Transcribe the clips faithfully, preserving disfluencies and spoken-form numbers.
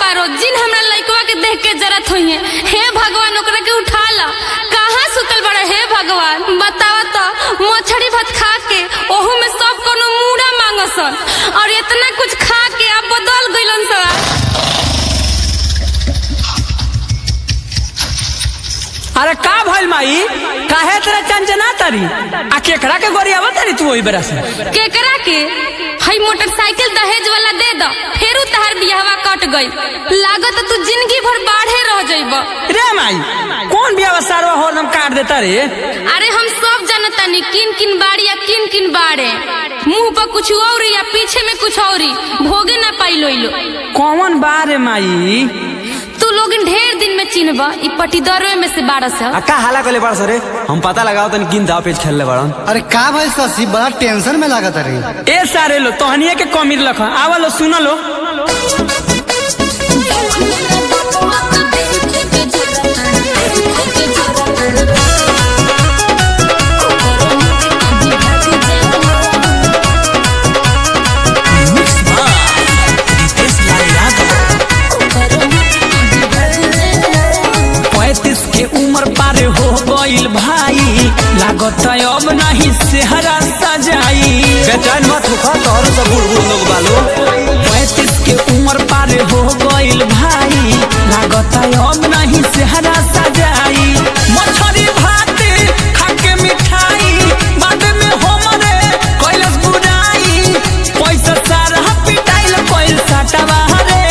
तारो जिन हमरा लइकवा के देख के जरत होई है। हे भगवान ओकरा के उठा ला। कहां सुतल बड़ा हे भगवान बतावा तो मछली भात खा के ओहू में सब कोनो मूड़ा मांगसन और इतना कुछ खा के अब बदल गइलन सा। अरे का भइल माई काहे तेरा चंचना तारी आ केकरा के गोरियावा तारी तू ओई बरस केकरा के हई मोटरसाइकिल दहेज वाला दे द फेरू तहार बियाहवा कट गई लागत तू जिंदगी भर बाढ़े रह जइब। रे माई कौन बियाहवा सारवा होरदम काट देता रे। अरे हम सब जानतानी किन किन बाड़ी या किन किन बाड़े मुंह पर कुछ और या पीछे में कुछ और भोगे ना पाई लोइलो। कौन बारे माई तू लोग ढेर दिन में चिन्हबा इ पटीदरवे में से बारस है। का हाला कोले बारस रे हम पता लगाओ तन किन दाव पेच खेलले बाड़न। अरे का भाई ससी बड़ा टेंशन में लागत रे। ए सारे लो तोहनिए के कमीर लख आवा लो सुन लो। पैंतीस के उम्र पार हो गइल भाई लागत अब नहीं सेहरा सजाई। बेचैन मत होखा तोहरो सब बूढ़ बूढ़ लोग बालो। पैंतीस के उम्र पार हो गइल भाई लागत अब नहीं सेहरा सजाई। मछली भात खाके मिठाई बाद में हमरे कैलस बुराई पैसा सारा पिटाइल पैसा टवारे।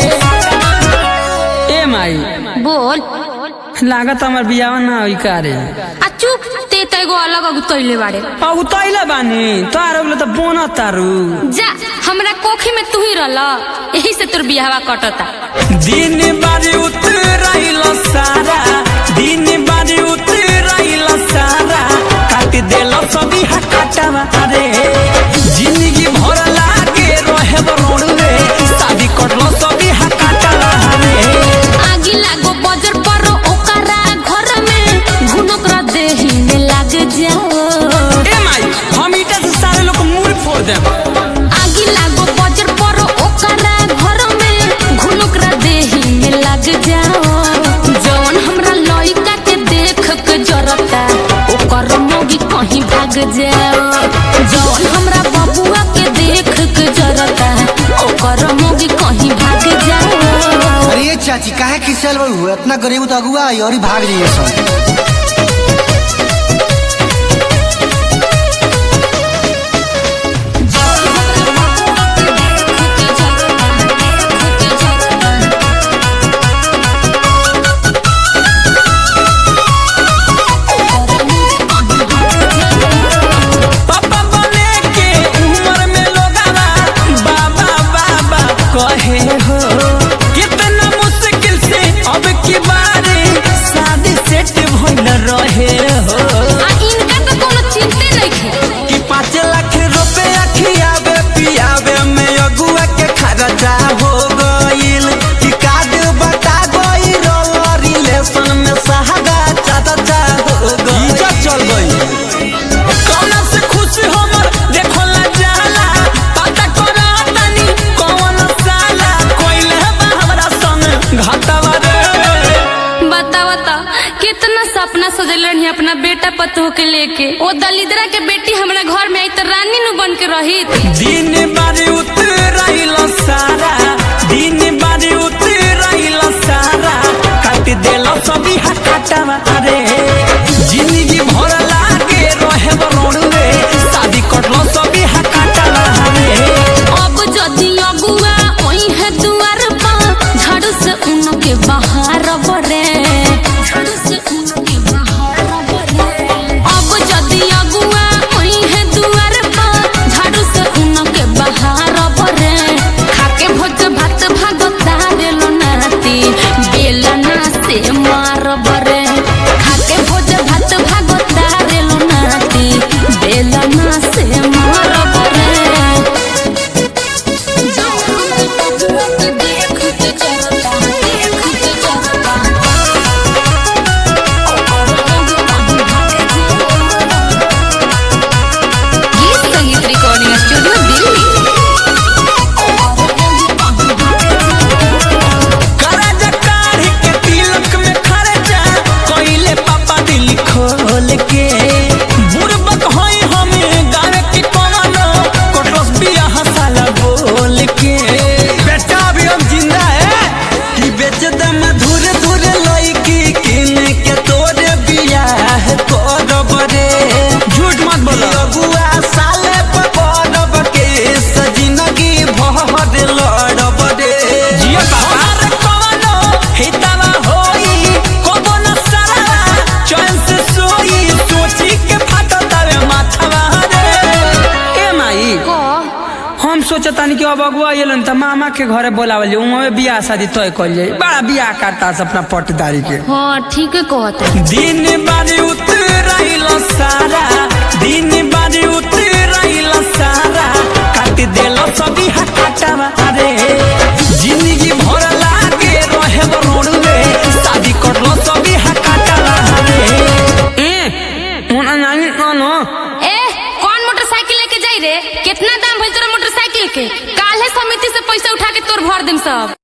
ए माई बोल लागत हमार बियाह ना होई कारे। आ चुप ते त एगो अलग अगुतइले बाड़े। आ उतइले बानी तार बोले त बोना तारू जा हमरा कोखी में तू ही रहला यही से तोर बियाहवा कटता। दिन बारी उतराइल सारा दिन बारी उतराइल सारा काट देल सभी हकाटवा रे। जिंदगी भर लागे रहे बरोड़े शादी कटलो सभी हकाटवा रे। आगी लागो बजर पर ओकरा घर में घुनकरा देही में लाग जाओ। ए माई हम ईटा से सारे लोग मुंह फोड़ देम। आगी लागो बजर पर ओकरा घर में घुनकरा देही में लाग जाओ। जौन हमरा लइका के देख के जरता ओकर मोगी कहीं भाग जाओ। जौन हमरा बबुआ के देख के जरता ओकर मोगी कहीं भाग जाओ। अरे ये चाची काहे खिसल बड़ू इतना गरीब तो अगुआ आई और ही भाग जाइए सब। पापा बने के उम्र में लोगावा बाबा बाबा कहे हो कितना मुश्किल से अब की बारी शादी सेट भइल रहे हो। आ इनका तो कोनो चिंते नहीं है कि पाँच लाख रुपया खियावे पियावे में अगुआ के खर्चा हो गइल। कि कार्ड बता गइल रिलेशन में सहागा चाचा हो गइल। इज्जत चल गइल। कौना से खुश हमर देखो ला जाला पता करा तनी कौन साला कोइल है बा हमरा संग घाटावा रे। बतावा तो कितना सपना सजल रही अपना बेटा पतोह के लेके ओ दलिद्रा के बेटी हमरा घर में आई तो रानी नु बन के रही। दिन बारी उतराइल सारा दिन बारी उतराइल सारा काट देल सभी हकाटवा रे। जिंदगी भर लागे रहे बरोड़े शादी कटलो सभी हकाटवा रे। अब जदी अगुआ ओई है दुआर पर झाड़ू से उनके बाहर बरे झाड़ू से उनके बाहर बरे। अब जदी अगुआ ओई है दुआर पर झाड़ू से उनके बाहर बरे। खाके भोज भात भागता रेलो नाती बेलना से मार बरे। खाके भोज भात भागता रेलो नाती बेलना से मार बरे। ये संगीत रिकॉर्डिंग स्टूडियो दिल्ली। सब अगुआ एलन त मामा के घरे बोलावल उहाँ बियाह शादी तय कल जाए बड़ा बियाह करता से अपना पटदारी के। हाँ ठीक है कहते दिन बारी उतराइल सारा दिन बारी उतराइल सारा काट देल सभी हकाटावा रे जिंदगी भर लागे रहे रोड में शादी करलो सभी हकाटावा रे ए ओना नहीं कानो ए कौन मोटरसाइकिल लेके जाई रे? कितना दाम भइल तोरा मोटरसाइकिल के? काल्हे समिति से पैसा उठा के तोर भर देम सब।